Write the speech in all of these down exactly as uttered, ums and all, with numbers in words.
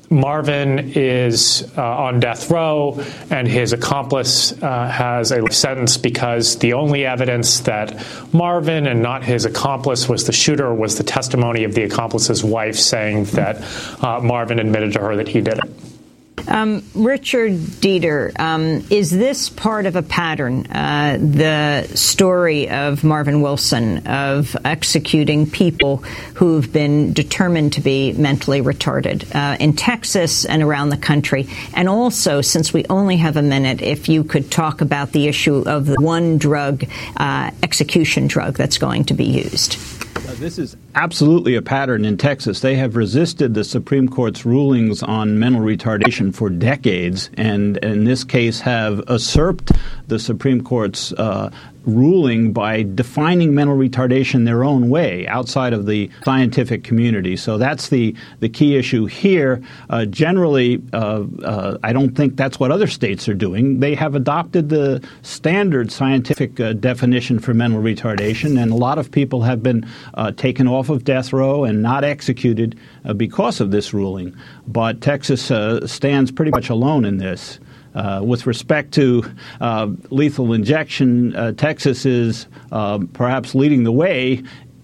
Marvin is uh, on death row and his accomplice uh, has a life sentence because the only evidence that Marvin and not his accomplice was the shooter was the testimony of the accomplice's wife saying that uh, Marvin admitted to her that he did it. Um, Richard Dieter, um, is this part of a pattern, uh, the story of Marvin Wilson, of executing people who've been determined to be mentally retarded uh, in Texas and around the country? And also, since we only have a minute, if you could talk about the issue of the one drug, uh, execution drug that's going to be used. Uh, this is absolutely a pattern in Texas. They have resisted the Supreme Court's rulings on mental retardation for decades, and in this case have usurped the Supreme Court's uh, ruling by defining mental retardation their own way outside of the scientific community. So that's the, the key issue here. Uh, generally, uh, uh, I don't think that's what other states are doing. They have adopted the standard scientific uh, definition for mental retardation, and a lot of people have been uh, taken off of death row and not executed uh, because of this ruling. But Texas uh, stands pretty much alone in this. Uh, with respect to uh, lethal injection, uh, Texas is uh, perhaps leading the way,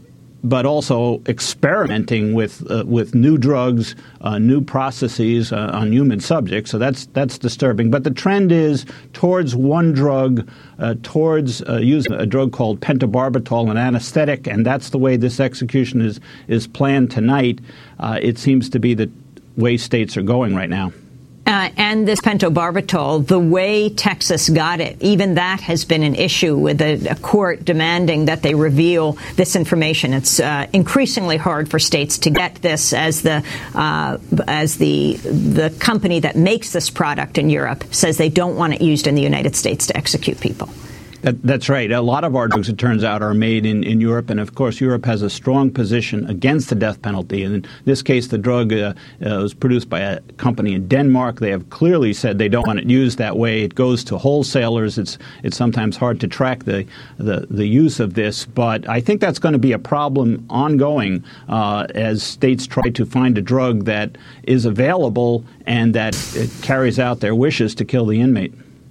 but also experimenting with uh, with new drugs, uh, new processes uh, on human subjects. So that's that's disturbing. But the trend is towards one drug, uh, towards uh, using a drug called pentobarbital, an anesthetic, and that's the way this execution is is planned tonight. Uh, it seems to be the way states are going right now. Uh, and this pentobarbital, the way Texas got it, even that has been an issue with a, a court demanding that they reveal this information. It's uh, increasingly hard for states to get this, as the uh, as the the company that makes this product in Europe says they don't want it used in the United States to execute people. That, that's right. A lot of our drugs, it turns out, are made in, in Europe. And, of course, Europe has a strong position against the death penalty. And in this case, the drug uh, uh, was produced by a company in Denmark. They have clearly said they don't want it used that way. It goes to wholesalers. It's it's sometimes hard to track the, the, the use of this. But I think that's going to be a problem ongoing uh, as states try to find a drug that is available and that it carries out their wishes to kill the inmate.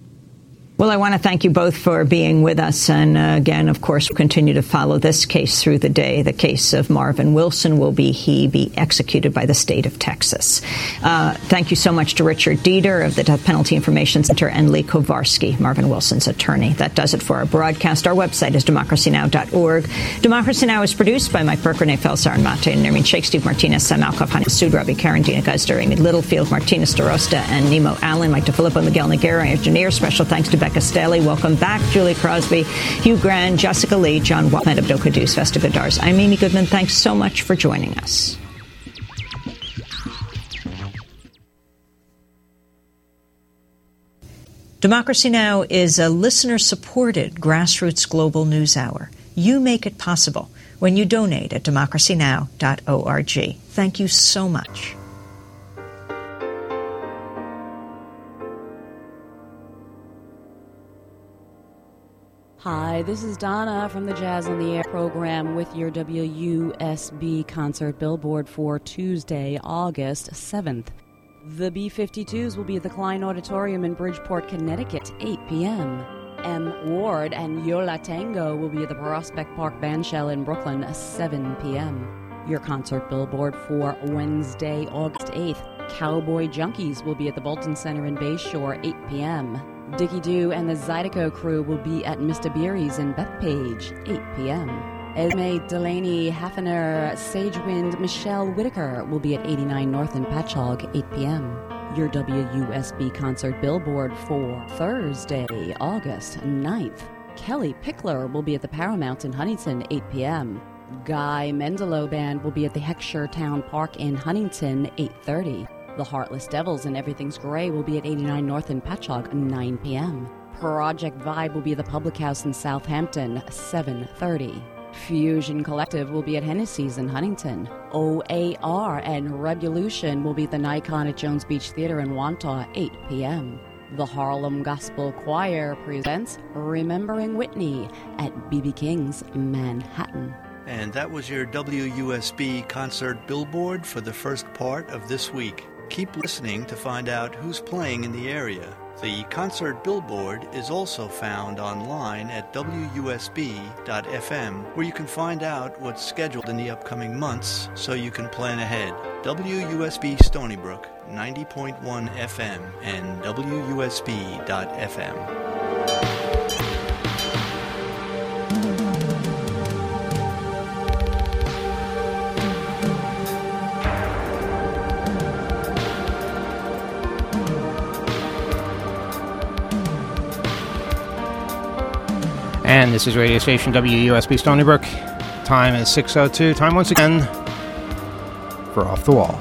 Well, I want to thank you both for being with us. And uh, again, of course, we'll continue to follow this case through the day. The case of Marvin Wilson, will be he be executed by the state of Texas. Uh, thank you so much to Richard Dieter of the Death Penalty Information Center and Lee Kowarski, Marvin Wilson's attorney. That does it for our broadcast. Our website is democracy now dot org. Democracy Now! Is produced by Mike Burke, Renee Felsar, and Mate Nermin Sheikh, Steve Martinez, Sam Alcoff, Hani Sood, Ravi Karen, Dina Guzder, Amy Littlefield, Martina Starosta, and Nemo Allen, Mike DeFilippo, Miguel Noguera, engineer. Special thanks to Becca Staley. Welcome back, Julie Crosby, Hugh Grand, Jessica Lee, John Wahmed, Abdul Qudus, Vesta Godars. I'm Amy Goodman. Thanks so much for joining us. Democracy Now! Is a listener-supported grassroots global news hour. You make it possible when you donate at democracy now dot org. Thank you so much. Hi, this is Donna from the Jazz on the Air program with your W U S B concert billboard for Tuesday, August seventh. The B fifty-twos will be at the Klein Auditorium in Bridgeport, Connecticut, eight p.m. M. Ward and Yola Tango will be at the Prospect Park Bandshell in Brooklyn, seven p.m. Your concert billboard for Wednesday, August eighth. Cowboy Junkies will be at the Bolton Center in Bayshore, eight p.m. Dickie Doo and the Zydeco crew will be at Mister Beery's in Bethpage, eight p.m. Esme Delaney, Hafner, Sagewind, Michelle Whitaker will be at eighty-nine North in Patchogue, eight p.m. Your W U S B concert billboard for Thursday, August ninth. Kelly Pickler will be at the Paramount in Huntington, eight p.m. Guy Mendelow Band will be at the Heckscher Town Park in Huntington, eight thirty. The Heartless Devils and Everything's Grey will be at eighty-nine North in Patchogue, nine p.m. Project Vibe will be at the Public House in Southampton, seven thirty. Fusion Collective will be at Hennessy's in Huntington. O A R and Revolution will be at the Nikon at Jones Beach Theater in Wantagh, eight p.m. The Harlem Gospel Choir presents Remembering Whitney at B B King's Manhattan. And that was your W U S B concert billboard for the first part of this week. Keep listening to find out who's playing in the area. The concert billboard is also found online at W U S B dot F M, where you can find out what's scheduled in the upcoming months so you can plan ahead. W U S B Stony Brook, ninety point one F M and W U S B dot F M. And this is radio station W U S B Stony Brook. Time is six oh two. Time once again for Off the Wall.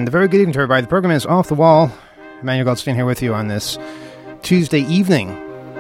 And a very good evening to everybody. The program is Off the Wall. Emmanuel Goldstein here with you on this Tuesday evening.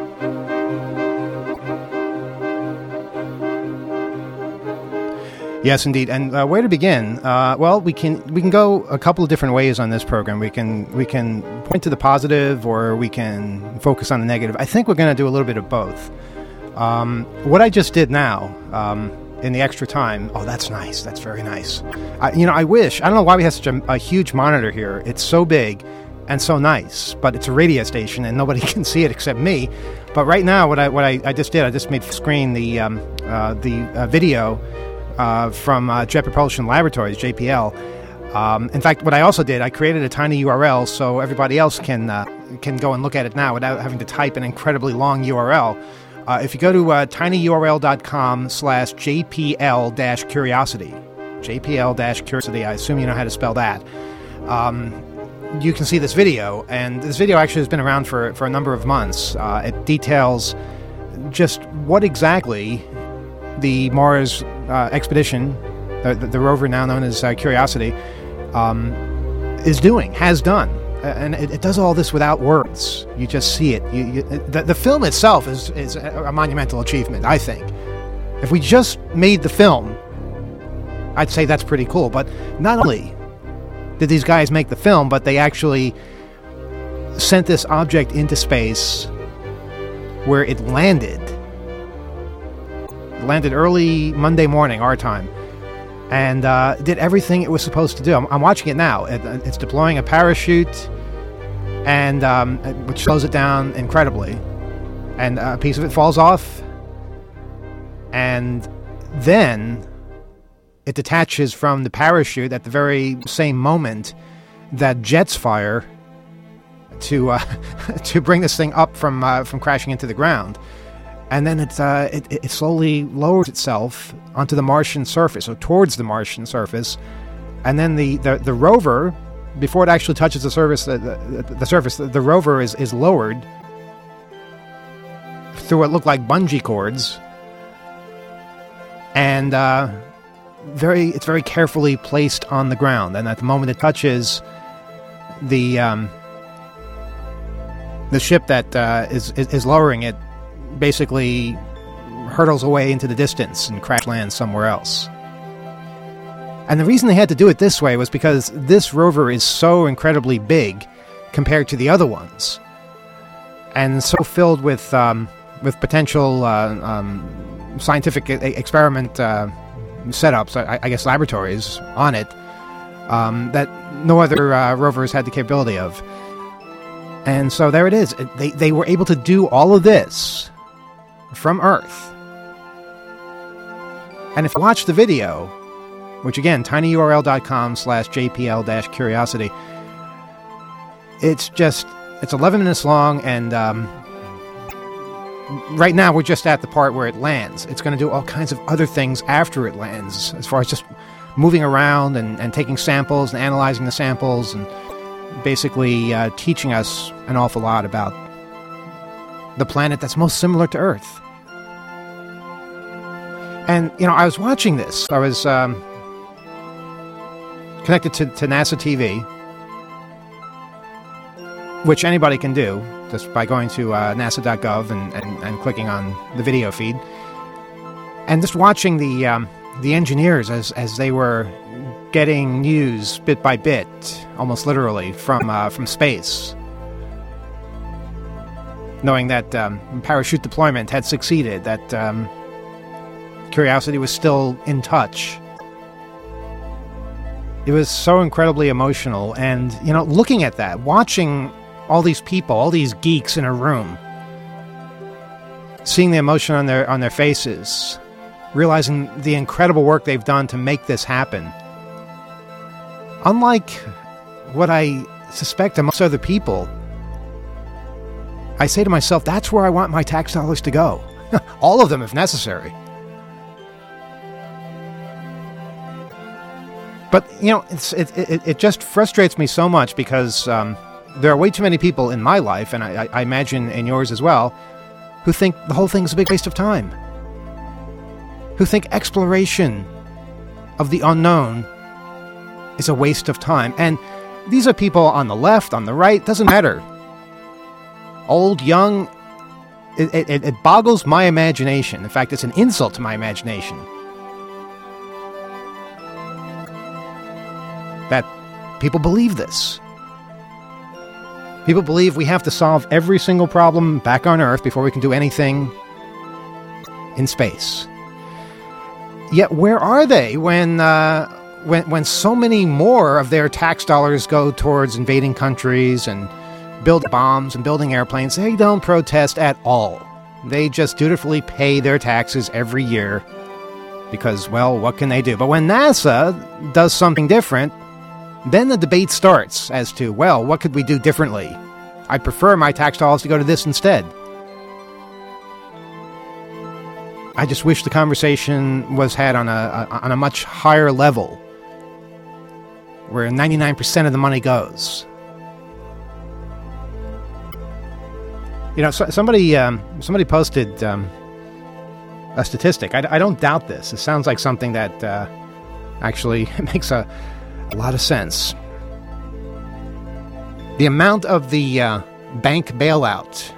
Yes, indeed. And uh, where to begin? Uh, well, we can we can go a couple of different ways on this program. We can we can point to the positive, or we can focus on the negative. I think we're going to do a little bit of both. Um, what I just did now, um, in the extra time, oh, that's nice. That's very nice. I, you know, I wish, I don't know why we have such a, a huge monitor here. It's so big and so nice, but it's a radio station and nobody can see it except me. But right now, what I what I, I just did, I just made screen the um, uh, the uh, video uh, from uh, Jet Propulsion Laboratories, J P L. Um, in fact, what I also did, I created a tiny U R L so everybody else can uh, can go and look at it now without having to type an incredibly long U R L. Uh, if you go to uh, tinyurl.com slash jpl dash curiosity, jpl dash curiosity, I assume you know how to spell that, um, you can see this video. And this video actually has been around for, for a number of months. Uh, it details just what exactly the Mars uh, expedition, the, the, the rover now known as uh, Curiosity, um, is doing, has done. And it, it does all this without words. You just see it. You, you, the, the film itself is, is a monumental achievement, I think. If we just made the film, I'd say that's pretty cool. But not only did these guys make the film, but they actually sent this object into space where it landed. It landed early Monday morning, our time. And uh, did everything it was supposed to do. I'm, I'm watching it now. It, it's deploying a parachute, and um, which slows it down incredibly. And a piece of it falls off, and then it detaches from the parachute at the very same moment that jets fire to uh, to bring this thing up from uh, from crashing into the ground. And then it, uh, it it slowly lowers itself onto the Martian surface, or towards the Martian surface. And then the, the, the rover, before it actually touches the surface, the, the, the surface, the, the rover is, is lowered through what look like bungee cords. And uh, very it's very carefully placed on the ground. And at the moment it touches the um, the ship that uh, is, is is lowering it, basically hurtles away into the distance and crash lands somewhere else. And the reason they had to do it this way was because this rover is so incredibly big compared to the other ones, and so filled with um, with potential uh, um, scientific experiment uh, setups, I, I guess laboratories on it, um, that no other uh, rovers had the capability of. And so there it is. They they were able to do all of this from Earth. And if you watch the video, which again, tinyurl.com slash jpl dash curiosity, it's just, it's eleven minutes long, and um, right now we're just at the part where it lands. It's going to do all kinds of other things after it lands, as far as just moving around and, and taking samples and analyzing the samples, and basically uh, teaching us an awful lot about the planet that's most similar to Earth. And, you know, I was watching this. I was um, connected to, to NASA T V, which anybody can do just by going to uh, nasa dot gov and, and, and clicking on the video feed. And just watching the um, the engineers as, as they were getting news bit by bit, almost literally, from uh, from space. Knowing that um, parachute deployment had succeeded, that um, Curiosity was still in touch. It was so incredibly emotional. And, you know, looking at that, watching all these people, all these geeks in a room, seeing the emotion on their on their faces, realizing the incredible work they've done to make this happen. Unlike what I suspect amongst other people, I say to myself, that's where I want my tax dollars to go. All of them, if necessary. But, you know, it's, it, it, it just frustrates me so much because um, there are way too many people in my life, and I, I imagine in yours as well, who think the whole thing is a big waste of time. Who think exploration of the unknown is a waste of time. And These are people on the left, on the right, doesn't matter. Old, young, it, it, it boggles my imagination. In fact, it's an insult to my imagination that people believe this. People believe we have to solve every single problem back on Earth before we can do anything in space. Yet where are they when, uh, when, when so many more of their tax dollars go towards invading countries and building bombs and building airplanes? They don't protest at all. They just dutifully pay their taxes every year because, well, what can they do? But when NASA does something different, then the debate starts as to, well, what could we do differently? I'd prefer my tax dollars to go to this instead. I just wish the conversation was had on a, a on a much higher level, where ninety-nine percent of the money goes. You know, so, somebody um, somebody posted um, a statistic. I, I don't doubt this. It sounds like something that uh, actually makes a, a lot of sense. The amount of the uh, bank bailout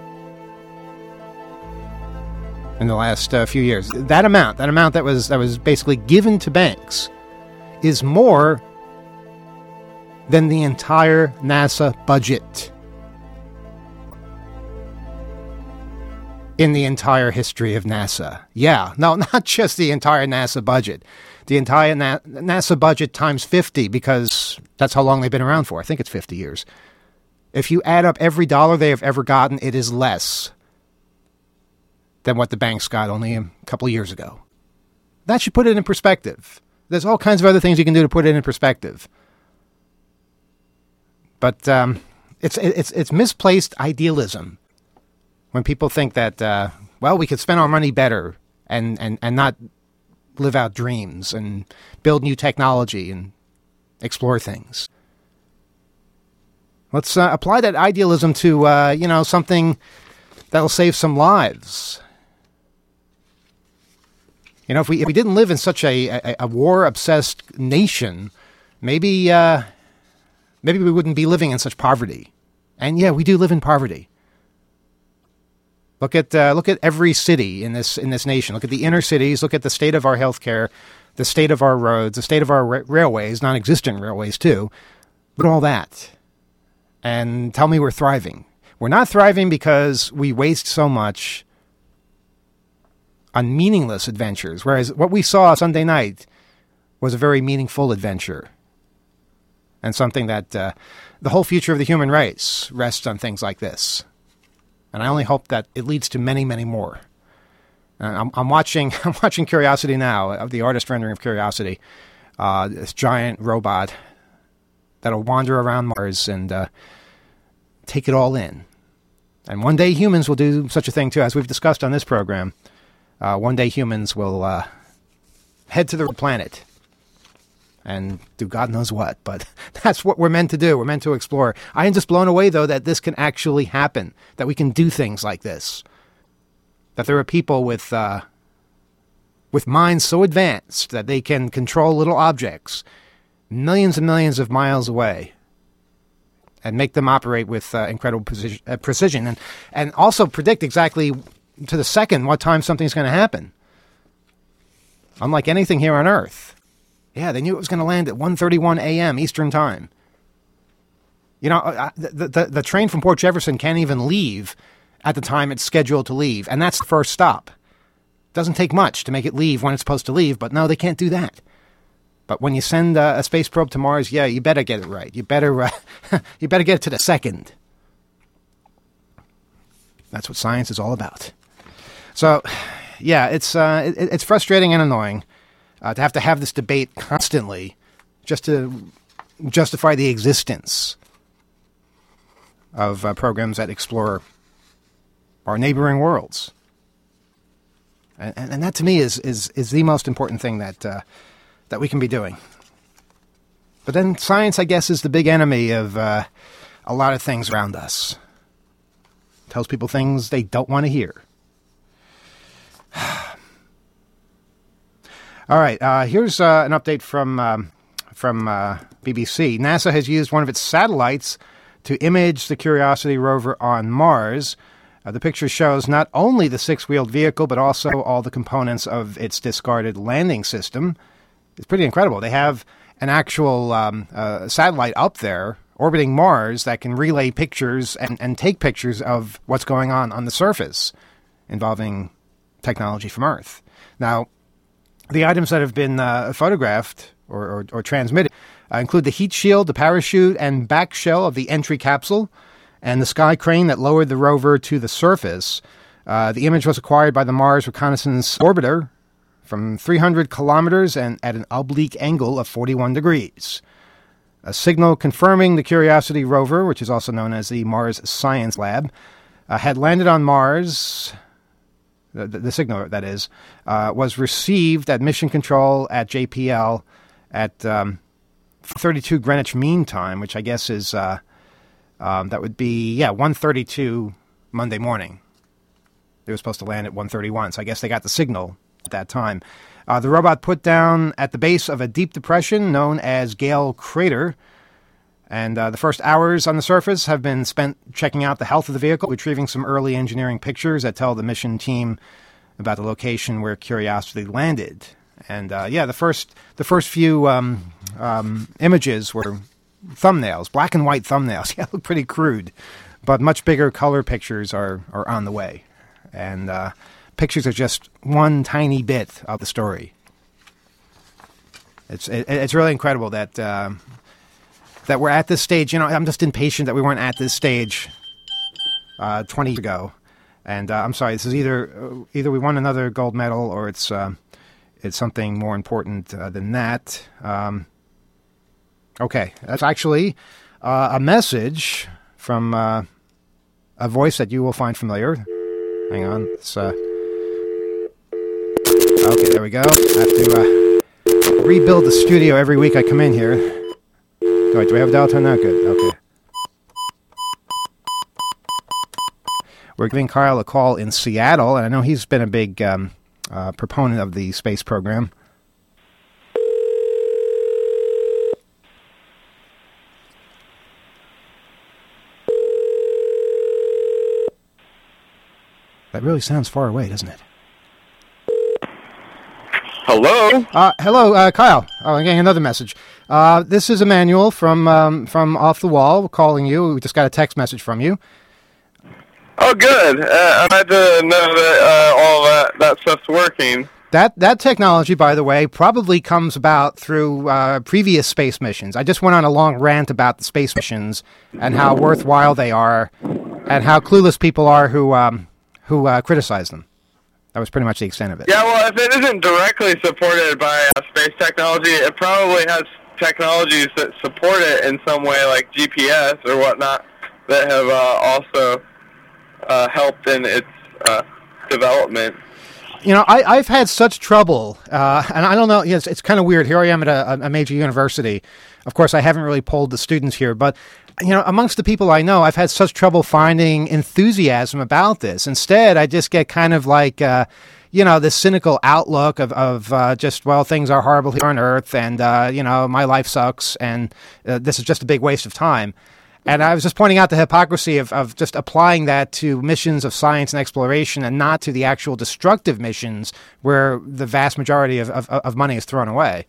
in the last uh, few years, that amount, that amount that was that was basically given to banks, is more than the entire NASA budget in the entire history of NASA. Yeah, no, not just the entire NASA budget. The entire Na- NASA budget times fifty, because that's how long they've been around for. I think it's fifty years. If you add up every dollar they have ever gotten, it is less than what the banks got only a couple of years ago. That should put it in perspective. There's all kinds of other things you can do to put it in perspective. But um, it's it's it's misplaced idealism when people think that, uh, well, we could spend our money better and, and, and not live out dreams and build new technology and explore things. Let's uh, apply that idealism to, uh, you know, something that'll save some lives. You know, if we if we didn't live in such a, a, a war-obsessed nation, maybe uh, maybe we wouldn't be living in such poverty. And yeah, we do live in poverty. Look at uh, look at every city in this in this nation. Look at the inner cities. Look at the state of our healthcare, the state of our roads, the state of our ra- railways, non-existent railways too. But all that, and tell me we're thriving. We're not thriving because we waste so much on meaningless adventures, whereas what we saw Sunday night was a very meaningful adventure, and something that uh, the whole future of the human race rests on things like this. And I only hope that it leads to many, many more. Uh, I'm, I'm watching. I'm watching Curiosity now, of the artist rendering of Curiosity, uh, this giant robot that'll wander around Mars and uh, take it all in. And one day humans will do such a thing too, as we've discussed on this program. Uh, one day humans will uh, head to the planet and do God knows what, but that's what we're meant to do. We're meant to explore. I am just blown away, though, that this can actually happen, that we can do things like this, that there are people with uh, with minds so advanced that they can control little objects millions and millions of miles away and make them operate with uh, incredible precision, uh, precision and, and also predict exactly to the second what time something's going to happen. Unlike anything here on Earth. Yeah, they knew it was going to land at one thirty-one a.m. Eastern Time. You know, uh, the, the the train from Port Jefferson can't even leave at the time it's scheduled to leave, and that's the first stop. Doesn't take much to make it leave when it's supposed to leave, but no, they can't do that. But when you send uh, a space probe to Mars, yeah, you better get it right. You better uh, you better get it to the second. That's what science is all about. So, yeah, it's uh, it, it's frustrating and annoying uh, to have to have this debate constantly just to justify the existence of uh, programs that explore our neighboring worlds. And, and, and that, to me, is, is, is the most important thing that uh, that we can be doing. But then science, I guess, is the big enemy of uh, a lot of things around us. It tells people things they don't want to hear. All right, uh, here's uh, an update from um, from uh, B B C. NASA has used one of its satellites to image the Curiosity rover on Mars. Uh, the picture shows not only the six-wheeled vehicle, but also all the components of its discarded landing system. It's pretty incredible. They have an actual um, uh, satellite up there orbiting Mars that can relay pictures and, and take pictures of what's going on on the surface involving technology from Earth. Now, the items that have been uh, photographed or, or, or transmitted uh, include the heat shield, the parachute, and back shell of the entry capsule, and the sky crane that lowered the rover to the surface. Uh, the image was acquired by the Mars Reconnaissance Orbiter from three hundred kilometers and at an oblique angle of forty-one degrees. A signal confirming the Curiosity rover, which is also known as the Mars Science Lab, uh, had landed on Mars. The, the, the signal, that is, uh, was received at Mission Control at J P L at um, thirty-two Greenwich Mean Time, which I guess is, uh, um, that would be, yeah, one thirty-two Monday morning. They were supposed to land at one thirty-one, so I guess they got the signal at that time. Uh, the robot put down at the base of a deep depression known as Gale Crater, and uh, the first hours on the surface have been spent checking out the health of the vehicle, retrieving some early engineering pictures that tell the mission team about the location where Curiosity landed. And uh, yeah, the first the first few um, um, images were thumbnails, black and white thumbnails. Yeah, look pretty crude, but much bigger color pictures are, are on the way. And uh, pictures are just one tiny bit of the story. It's it, it's really incredible that uh, that we're at this stage. You know, I'm just impatient that we weren't at this stage uh, twenty years ago. And uh, I'm sorry, this is either uh, either we won another gold medal or it's uh, it's something more important uh, than that. Um, okay, that's actually uh, a message from uh, a voice that you will find familiar. Hang on, it's. Uh, Okay, there we go. I have to uh, rebuild the studio every week I come in here. Wait, do we have a dial tone now? Good, okay. We're giving Kyle a call in Seattle, and I know he's been a big um, uh, proponent of the space program. That really sounds far away, doesn't it? Hello? Uh, hello, uh, Kyle. Oh, I'm getting another message. Uh, this is Emmanuel from um, from Off the Wall calling you. We just got a text message from you. Oh, good. Uh, I'm glad to know that uh, all that, that stuff's working. That that technology, by the way, probably comes about through uh, previous space missions. I just went on a long rant about the space missions and how worthwhile they are and how clueless people are who, um, who uh, criticize them. That was pretty much the extent of it. Yeah, well, if it isn't directly supported by uh, space technology, it probably has technologies that support it in some way, like G P S or whatnot, that have uh, also uh, helped in its uh, development. You know, I, I've had such trouble, uh, and I don't know, it's, it's kind of weird. Here I am at a, a major university. Of course, I haven't really polled the students here, but, you know, amongst the people I know, I've had such trouble finding enthusiasm about this. Instead, I just get kind of like, uh, you know, this cynical outlook of, of uh, just, well, things are horrible here on Earth, and, uh, you know, my life sucks, and uh, this is just a big waste of time. And I was just pointing out the hypocrisy of, of just applying that to missions of science and exploration and not to the actual destructive missions where the vast majority of, of, of money is thrown away.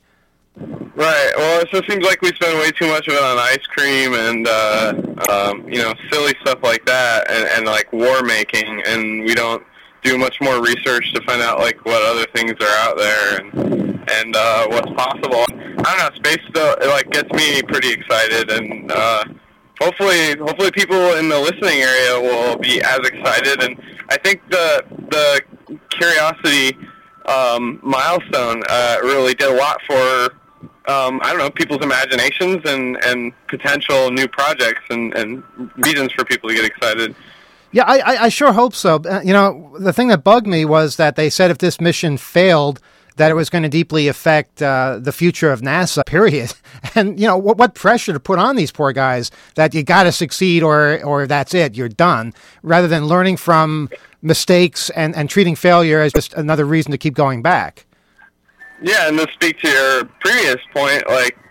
Right. Well, it just seems like we spend way too much of it on ice cream and, uh, um, you know, silly stuff like that and, and, like, war making, and we don't do much more research to find out, like, what other things are out there and, and uh, what's possible. I don't know, space, though, it, like, gets me pretty excited, and uh, hopefully hopefully people in the listening area will be as excited. And I think the, the Curiosity um, milestone uh, really did a lot for Um, I don't know, people's imaginations and, and potential new projects and, and reasons for people to get excited. Yeah, I, I sure hope so. Uh, you know, the thing that bugged me was that they said if this mission failed, that it was going to deeply affect uh, the future of NASA, period. And, you know, what, what pressure to put on these poor guys that you got to succeed or or that's it, you're done, rather than learning from mistakes and, and treating failure as just another reason to keep going back. Yeah, and to speak to your previous point, like,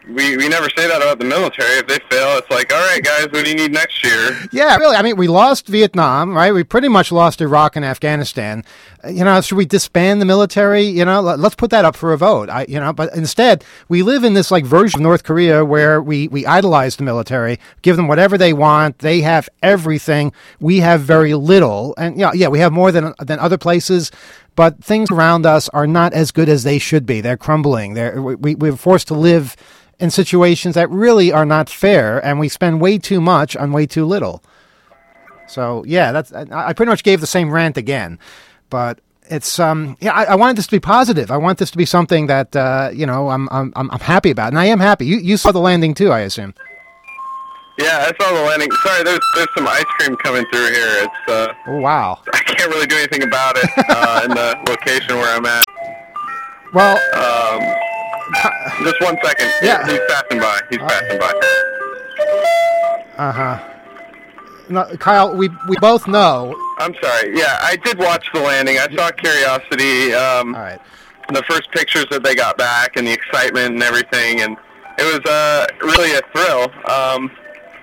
we, we never say that about the military. If they fail, it's like, all right, guys, what do you need next year? Yeah, really. I mean, we lost Vietnam, right? We pretty much lost Iraq and Afghanistan. You know, should we disband the military? You know, let's put that up for a vote. I, you know, but instead, we live in this like version of North Korea where we, we idolize the military, give them whatever they want. They have everything. We have very little. And yeah, yeah, we have more than than other places. But things around us are not as good as they should be. They're crumbling. They're, we, we're forced to live in situations that really are not fair, and we spend way too much on way too little. So, yeah, that's I pretty much gave the same rant again. But it's, um, yeah, I, I wanted this to be positive. I want this to be something that, uh, you know, I'm, I'm, I'm happy about. And I am happy. You, you saw the landing, too, I assume. Yeah, I saw the landing. Sorry, there's there's some ice cream coming through here. It's uh, oh, wow. I can't really do anything about it uh, in the location where I'm at. Well, um, just one second. Yeah, he's passing by. He's passing by. Uh huh. No, Kyle, we we both know. I'm sorry. Yeah, I did watch the landing. I saw Curiosity. Um, All right. The first pictures that they got back and the excitement and everything, and it was uh, really a thrill. Um,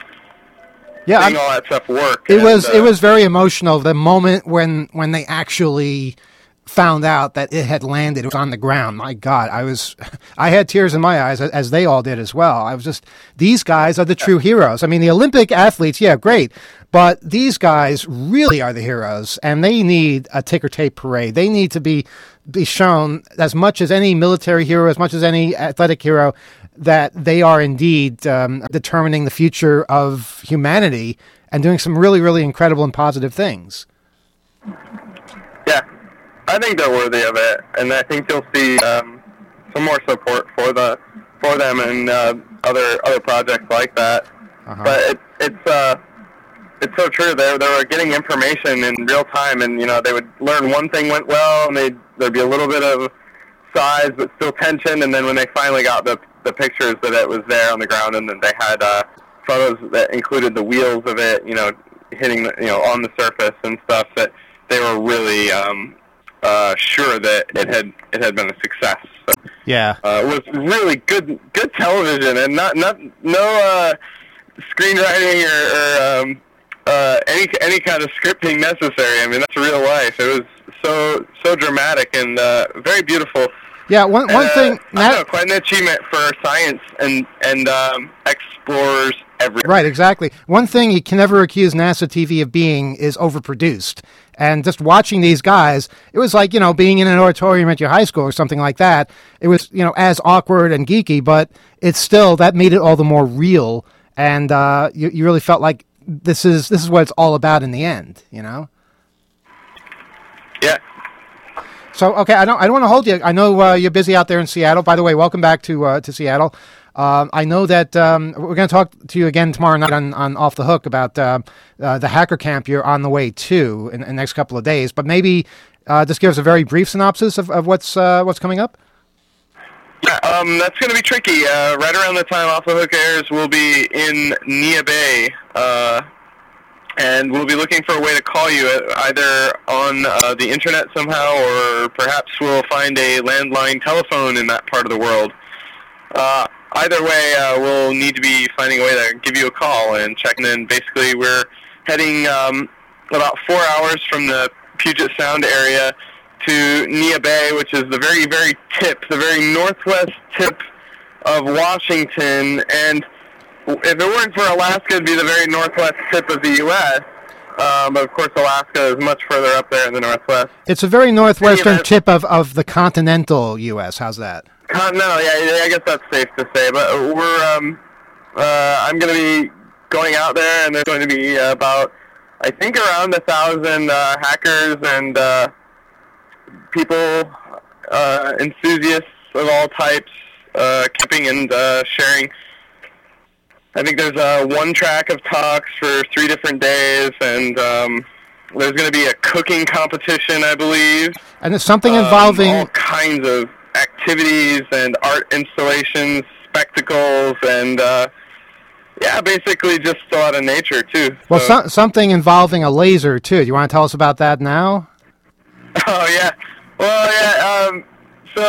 Yeah, seeing all that stuff work. It and, was uh, it was very emotional. The moment when when they actually found out that it had landed, it was on the ground. My God, I was I had tears in my eyes, as they all did as well. I was just, these guys are the true heroes. I mean, the Olympic athletes, yeah, great, but these guys really are the heroes, and they need a ticker tape parade. They need to be be shown as much as any military hero, as much as any athletic hero, that they are indeed um, determining the future of humanity and doing some really, really incredible and positive things. Yeah, I think they're worthy of it, and I think you'll see um, some more support for the for them and uh, other other projects like that. Uh-huh. But it, it's uh, it's so true. They they were getting information in real time, and you know they would learn one thing went well, and they there'd be a little bit of size but still tension, and then when they finally got the the pictures that it was there on the ground, and then they had uh, photos that included the wheels of it, you know, hitting the, you know on the surface and stuff, that they were really um, uh, sure that it had it had been a success. So, yeah, uh, it was really good good television, and not not no uh, screenwriting or, or um, uh, any any kind of scripting necessary. I mean, that's real life. It was so so dramatic and uh, very beautiful. Yeah, one one uh, thing. I know, quite an achievement for science and and um, explorers everywhere. Right, exactly. One thing you can never accuse NASA T V of being is overproduced. And just watching these guys, it was like, you know, being in an auditorium at your high school or something like that. It was, you know, as awkward and geeky, but it's still, that made it all the more real. And uh, you, you really felt like this is this is what it's all about in the end, you know? Yeah. So, okay, I don't I don't want to hold you. I know uh, you're busy out there in Seattle. By the way, welcome back to uh, to Seattle. Uh, I know that um, we're going to talk to you again tomorrow night on, on Off the Hook about uh, uh, the hacker camp you're on the way to in, in the next couple of days. But maybe uh, just give us a very brief synopsis of, of what's uh, what's coming up. Yeah, um, that's going to be tricky. Uh, right around the time Off the Hook airs, we'll be in Neah Bay, uh, and we'll be looking for a way to call you either on uh, the internet somehow, or perhaps we'll find a landline telephone in that part of the world. Uh, Either way, uh, we'll need to be finding a way to give you a call and checking in. Basically, we're heading um, about four hours from the Puget Sound area to Neah Bay, which is the very, very tip, the very northwest tip of Washington. And if it weren't for Alaska, it'd be the very northwest tip of the U S Um, but, of course, Alaska is much further up there in the northwest. It's a very northwestern tip of, of the continental U S How's that? Continental, yeah, I guess that's safe to say. But we're, um, uh, I'm going to be going out there, and there's going to be about, I think, around a thousand uh, hackers and uh, people, uh, enthusiasts of all types, uh, camping and uh, sharing. I think there's uh, one track of talks for three different days, and um, there's going to be a cooking competition, I believe. And it's something involving... Um, all kinds of activities and art installations, spectacles, and uh, yeah, basically just a lot of nature too. Well, so, so, something involving a laser too. Do you want to tell us about that now? Oh yeah, well yeah. Um, so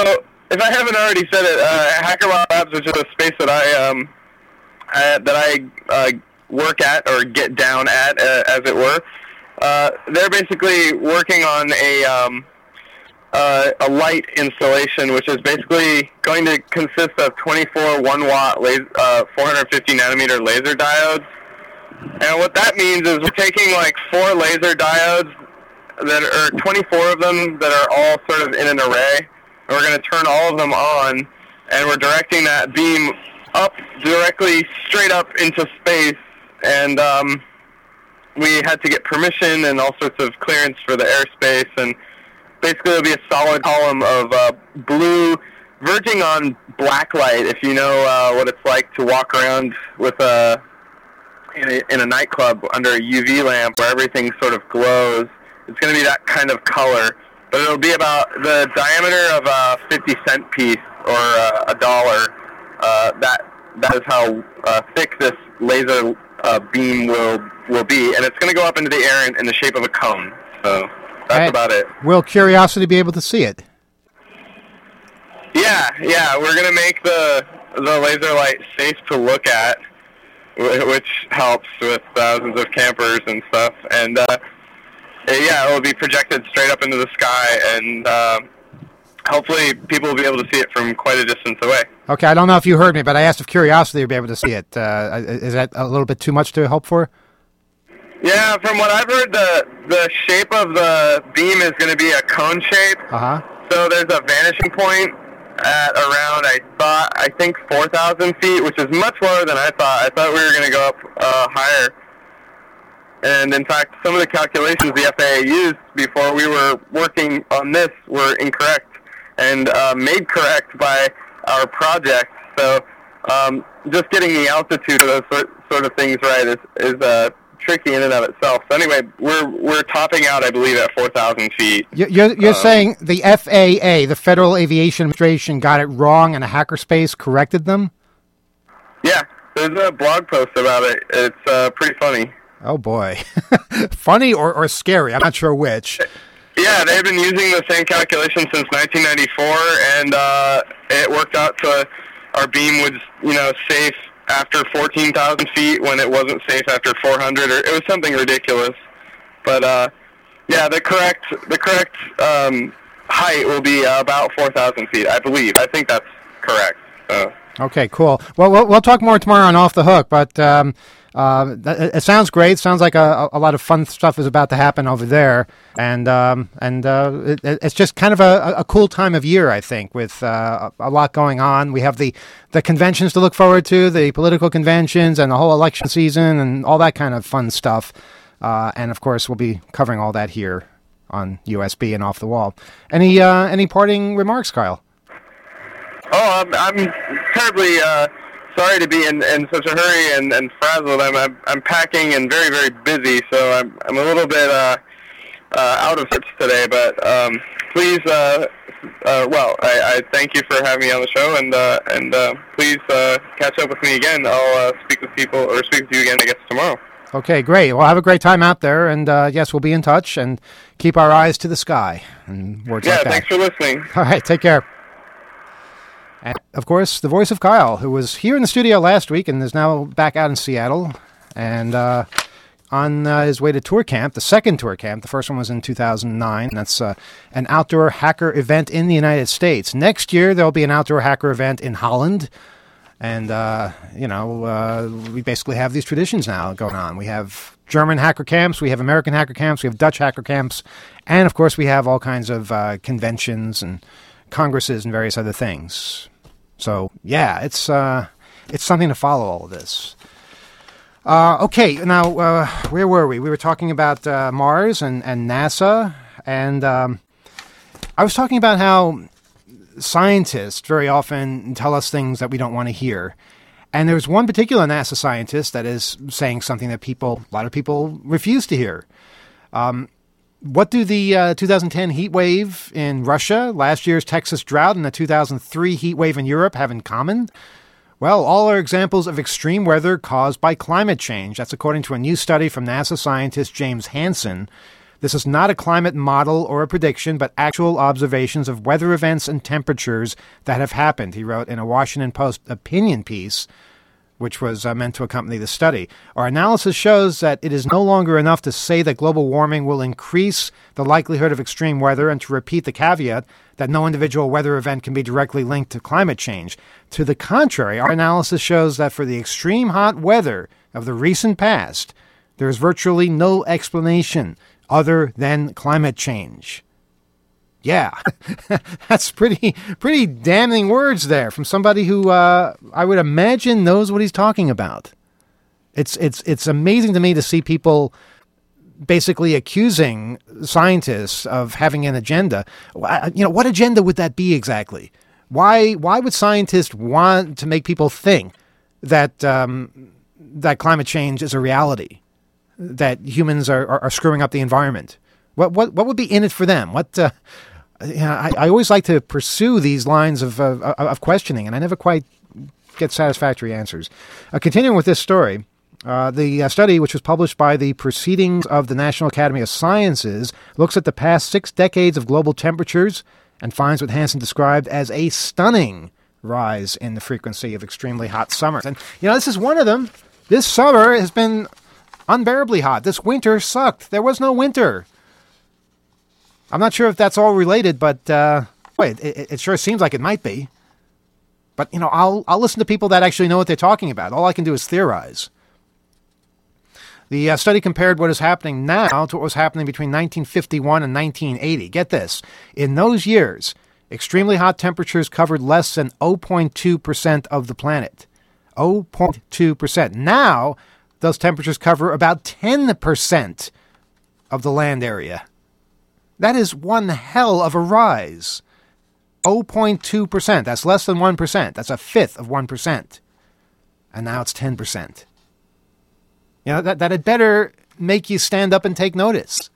if I haven't already said it, uh, HackerBot Labs, which is a space that I um I, that I uh, work at or get down at, uh, as it were. Uh, they're basically working on a um, uh, a light installation, which is basically going to consist of twenty-four one watt laser, uh, four hundred fifty nanometer laser diodes. And what that means is we're taking like four laser diodes that are twenty-four of them that are all sort of in an array, and we're going to turn all of them on, and we're directing that beam up directly straight up into space. And um, we had to get permission and all sorts of clearance for the airspace, and basically it'll be a solid column of uh, blue verging on black light, if you know uh, what it's like to walk around with a in, a in a nightclub under a U V lamp where everything sort of glows. It's going to be that kind of color, but it'll be about the diameter of a fifty cent piece or uh, a dollar. Uh, that that is how uh, thick this laser uh, beam will will be, and it's going to go up into the air in, in the shape of a cone. So that's Hey, about it. Will Curiosity be able to see it? Yeah, yeah, we're going to make the the laser light safe to look at, wh- which helps with thousands of campers and stuff. And uh, yeah, it will be projected straight up into the sky, and uh, hopefully people will be able to see it from quite a distance away. Okay, I don't know if you heard me, but I asked if Curiosity would be able to see it. Uh, is that a little bit too much to hope for? Yeah, from what I've heard, the the shape of the beam is going to be a cone shape. Uh-huh. So there's a vanishing point at around, I thought, I think four thousand feet, which is much lower than I thought. I thought we were going to go up uh, higher. And in fact, some of the calculations the F A A used before we were working on this were incorrect and uh, made correct by our project. So um, just getting the altitude of those sort, sort of things right is, is uh, tricky in and of itself. So anyway, we're we're topping out, I believe, at four thousand feet. You're, you're Um, saying the F A A, the Federal Aviation Administration, got it wrong and a hackerspace corrected them? Yeah, there's a blog post about it. It's uh, pretty funny. Oh, boy. Funny or, or scary? I'm not sure which. Yeah, they've been using the same calculation since nineteen ninety-four, and uh, it worked out to our beam was, you know, safe after fourteen thousand feet when it wasn't safe after four hundred, or it was something ridiculous. But uh, yeah, the correct the correct um, height will be uh, about four thousand feet, I believe. I think that's correct. So. Okay, cool. Well, we'll, we'll talk more tomorrow on Off the Hook, but um, uh, it, it sounds great. Sounds like a, a lot of fun stuff is about to happen over there, and um, and uh, it, it's just kind of a, a cool time of year, I think, with uh, a lot going on. We have the, the conventions to look forward to, the political conventions, and the whole election season, and all that kind of fun stuff. Uh, and of course, we'll be covering all that here on U S B and Off the Wall. Any uh, any parting remarks, Kyle? Oh, I'm, I'm terribly uh, sorry to be in, in such a hurry and, and frazzled. I'm, I'm I'm packing and very very busy, so I'm I'm a little bit uh, uh, out of sorts today. But um, please, uh, uh, well, I, I thank you for having me on the show, and uh, and uh, please uh, catch up with me again. I'll uh, speak with people or speak with you again, I guess, tomorrow. Okay, great. Well, have a great time out there, and uh, yes, we'll be in touch, and keep our eyes to the sky, and words Yeah, like that. thanks for listening. All right, take care. And, of course, the voice of Kyle, who was here in the studio last week and is now back out in Seattle, and uh, on uh, his way to Tour Camp, the second Tour Camp. The first one was in two thousand nine. That's uh, an outdoor hacker event in the United States. Next year, there'll be an outdoor hacker event in Holland. And, uh, you know, uh, we basically have these traditions now going on. We have German hacker camps, we have American hacker camps, we have Dutch hacker camps, and, of course, we have all kinds of uh, conventions and congresses and various other things. So, yeah, it's uh, it's something to follow all of this. Uh, okay, now, uh, where were we? We were talking about uh, Mars and, and NASA, and um, I was talking about how scientists very often tell us things that we don't want to hear. And there's one particular NASA scientist that is saying something that people, a lot of people refuse to hear. Um, what do the uh, two thousand ten heat wave in Russia, last year's Texas drought, and the two thousand three heat wave in Europe have in common? Well, all are examples of extreme weather caused by climate change. That's according to a new study from NASA scientist James Hansen. This is not a climate model or a prediction, but actual observations of weather events and temperatures that have happened, he wrote in a Washington Post opinion piece, which was uh, meant to accompany the study. Our analysis shows that it is no longer enough to say that global warming will increase the likelihood of extreme weather and to repeat the caveat that no individual weather event can be directly linked to climate change. To the contrary, our analysis shows that for the extreme hot weather of the recent past, there is virtually no explanation other than climate change. Yeah, that's pretty pretty damning words there from somebody who uh, I would imagine knows what he's talking about. It's it's it's amazing to me to see people basically accusing scientists of having an agenda. You know, what agenda would that be exactly? Why why would scientists want to make people think that um, that climate change is a reality, that humans are, are, are screwing up the environment? What what what would be in it for them? What uh, you know, I, I always like to pursue these lines of uh, of questioning, and I never quite get satisfactory answers. Uh, continuing with this story, uh, the uh, study, which was published by the Proceedings of the National Academy of Sciences, looks at the past six decades of global temperatures and finds what Hansen described as a stunning rise in the frequency of extremely hot summers. And you know, this is one of them. This summer has been unbearably hot. This winter sucked. There was no winter. I'm not sure if that's all related, but uh, wait, it, it sure seems like it might be. But, you know, I'll I'll listen to people that actually know what they're talking about. All I can do is theorize. The uh, study compared what is happening now to what was happening between nineteen fifty-one and nineteen eighty. Get this. In those years, extremely hot temperatures covered less than zero point two percent of the planet. zero point two percent. Now, those temperatures cover about ten percent of the land area. That is one hell of a rise. zero point two percent. That's less than one percent. That's a fifth of one percent. And now it's ten percent. You know, that, that had better make you stand up and take notice.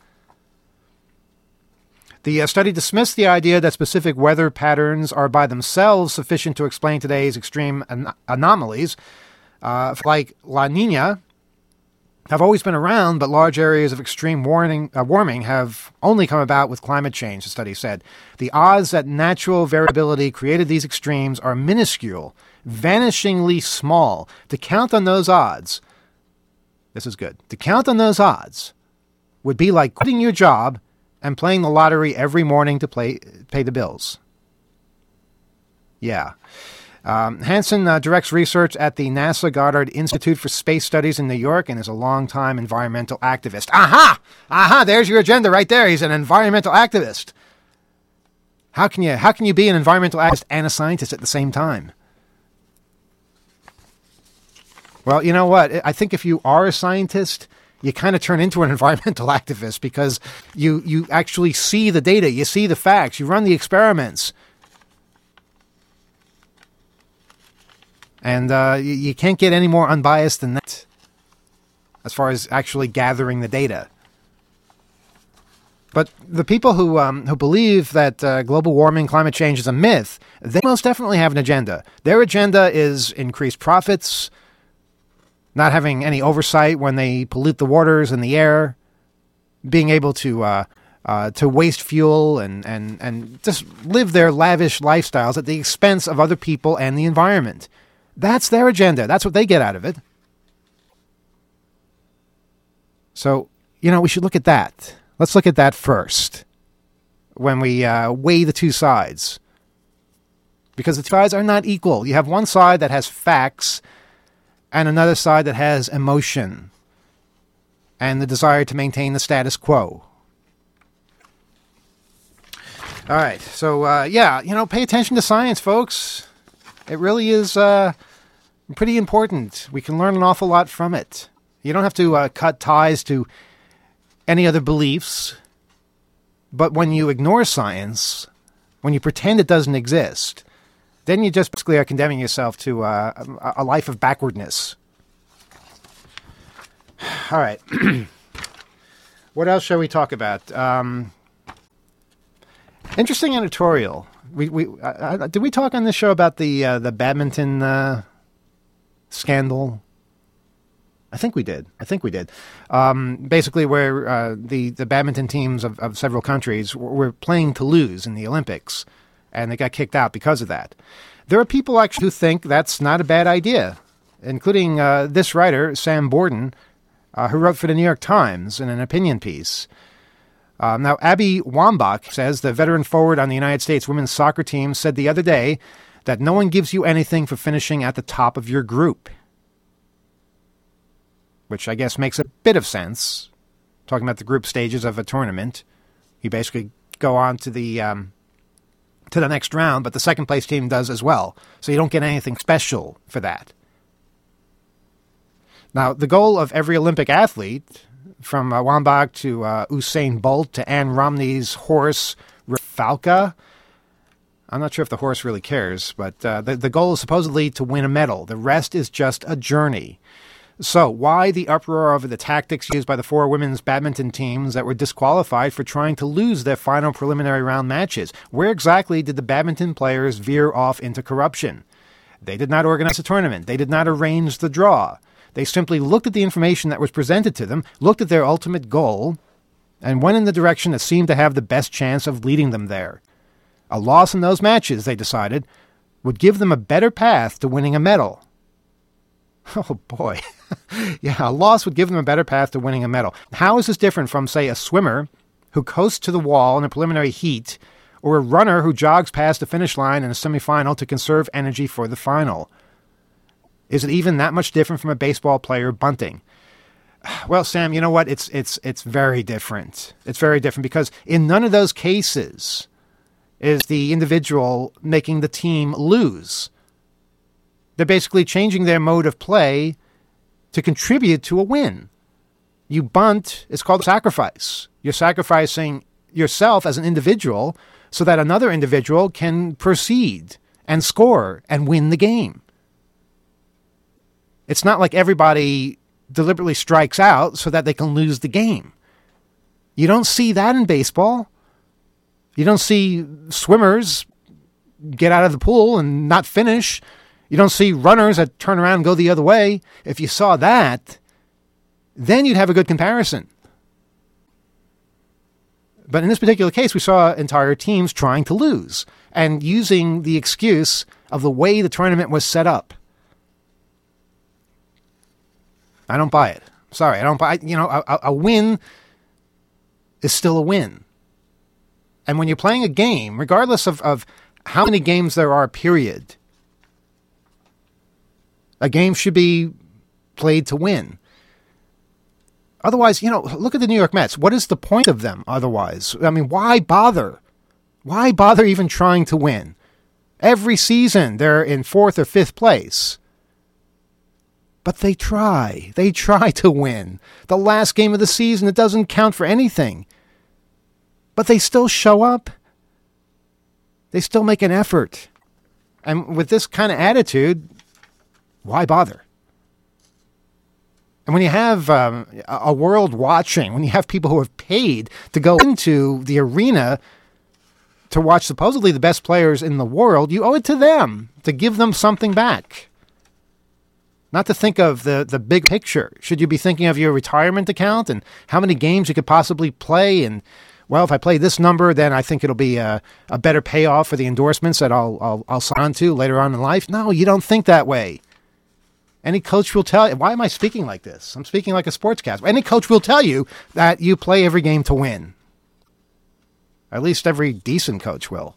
The uh, study dismissed the idea that specific weather patterns are by themselves sufficient to explain today's extreme an- anomalies, uh, like La Nina, have always been around, but large areas of extreme warning, uh, warming have only come about with climate change, the study said. The odds that natural variability created these extremes are minuscule, vanishingly small. To count on those odds, this is good, to count on those odds would be like quitting your job and playing the lottery every morning to play, pay the bills. Yeah. Um, Hansen uh, directs research at the NASA Goddard Institute for Space Studies in New York and is a longtime environmental activist. Aha! Aha! There's your agenda right there. He's an environmental activist. How can you how can you be an environmental activist and a scientist at the same time? Well, you know what? I think if you are a scientist, you kind of turn into an environmental activist because you you actually see the data, you see the facts, you run the experiments. And uh, you, you can't get any more unbiased than that as far as actually gathering the data. But the people who um, who believe that uh, global warming, climate change is a myth, they most definitely have an agenda. Their agenda is increased profits, not having any oversight when they pollute the waters and the air, being able to uh, uh, to waste fuel and, and, and just live their lavish lifestyles at the expense of other people and the environment. That's their agenda. That's what they get out of it. So, you know, we should look at that. Let's look at that first when we uh, weigh the two sides. Because the two sides are not equal. You have one side that has facts and another side that has emotion and the desire to maintain the status quo. All right. So, uh, yeah, you know, pay attention to science, folks. It really is uh, pretty important. We can learn an awful lot from it. You don't have to uh, cut ties to any other beliefs. But when you ignore science, when you pretend it doesn't exist, then you just basically are condemning yourself to uh, a, a life of backwardness. All right. What else shall we talk about? Um, interesting editorial. We we uh, uh, did we talk on this show about the uh, the badminton uh, scandal? I think we did. I think we did. Um, basically, where uh, the, the badminton teams of, of several countries were playing to lose in the Olympics, and they got kicked out because of that. There are people actually who think that's not a bad idea, including uh, this writer, Sam Borden, uh, who wrote for the New York Times in an opinion piece. Uh, now, Abby Wambach says the veteran forward on the United States women's soccer team said the other day that no one gives you anything for finishing at the top of your group, which I guess makes a bit of sense. Talking about the group stages of a tournament, you basically go on to the um, to the next round, but the second place team does as well, so you don't get anything special for that. Now, the goal of every Olympic athlete, from uh, Wambach to uh, Usain Bolt to Ann Romney's horse, Falca, I'm not sure if the horse really cares, but uh, the, the goal is supposedly to win a medal. The rest is just a journey. So why the uproar over the tactics used by the four women's badminton teams that were disqualified for trying to lose their final preliminary round matches? Where exactly did the badminton players veer off into corruption? They did not organize a tournament. They did not arrange the draw. They simply looked at the information that was presented to them, looked at their ultimate goal, and went in the direction that seemed to have the best chance of leading them there. A loss in those matches, they decided, would give them a better path to winning a medal. Oh, boy. Yeah, a loss would give them a better path to winning a medal. How is this different from, say, a swimmer who coasts to the wall in a preliminary heat, or a runner who jogs past the finish line in a semifinal to conserve energy for the final? Is it even that much different from a baseball player bunting? Well, Sam, you know what? It's it's it's very different. It's very different because in none of those cases is the individual making the team lose. They're basically changing their mode of play to contribute to a win. You bunt, it's called sacrifice. You're sacrificing yourself as an individual so that another individual can proceed and score and win the game. It's not like everybody deliberately strikes out so that they can lose the game. You don't see that in baseball. You don't see swimmers get out of the pool and not finish. You don't see runners that turn around and go the other way. If you saw that, then you'd have a good comparison. But in this particular case, we saw entire teams trying to lose and using the excuse of the way the tournament was set up. I don't buy it. Sorry, I don't buy it. You know, a, a win is still a win. And when you're playing a game, regardless of, of how many games there are, period, a game should be played to win. Otherwise, you know, look at the New York Mets. What is the point of them otherwise? I mean, why bother? Why bother even trying to win? Every season, they're in fourth or fifth place. But they try. They try to win. The last game of the season, it doesn't count for anything. But they still show up. They still make an effort. And with this kind of attitude, why bother? And when you have um, a world watching, when you have people who have paid to go into the arena to watch supposedly the best players in the world, you owe it to them to give them something back. Not to think of the, the big picture. Should you be thinking of your retirement account and how many games you could possibly play? And, well, if I play this number, then I think it'll be a, a better payoff for the endorsements that I'll, I'll, I'll sign on to later on in life. No, you don't think that way. Any coach will tell you, why am I speaking like this? I'm speaking like a sportscaster. Any coach will tell you that you play every game to win. At least every decent coach will.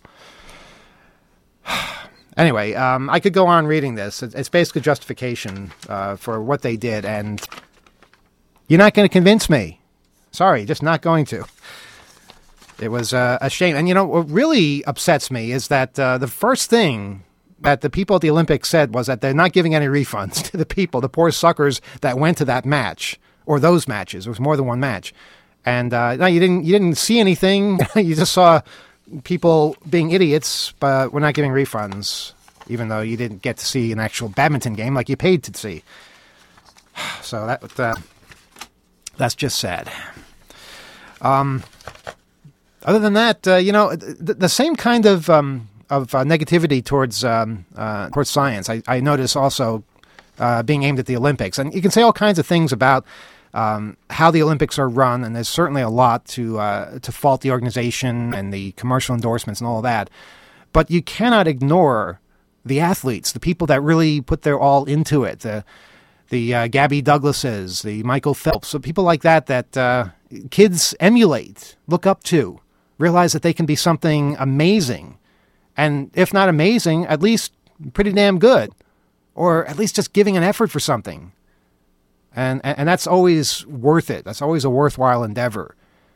Anyway, um, I could go on reading this. It's basically justification uh, for what they did, and you're not going to convince me. Sorry, just not going to. It was uh, a shame. And, you know, what really upsets me is that uh, the first thing that the people at the Olympics said was that they're not giving any refunds to the people, the poor suckers that went to that match, or those matches. It was more than one match. And uh, no, you didn't, you didn't see anything. You just saw people being idiots, but we're not giving refunds, even though you didn't get to see an actual badminton game like you paid to see. So that uh, that's just sad. Um, other than that, uh, you know, the, the same kind of um, of uh, negativity towards um, uh, towards science, I, I notice also uh, being aimed at the Olympics. And you can say all kinds of things about um, how the Olympics are run, and there's certainly a lot to uh, to fault the organization and the commercial endorsements and all of that. But you cannot ignore the athletes, the people that really put their all into it, the the uh, Gabby Douglases, the Michael Phelps, so people like that that uh, kids emulate, look up to, realize that they can be something amazing. And if not amazing, at least pretty damn good, or at least just giving an effort for something. And, and that's always worth it. That's always a worthwhile endeavor.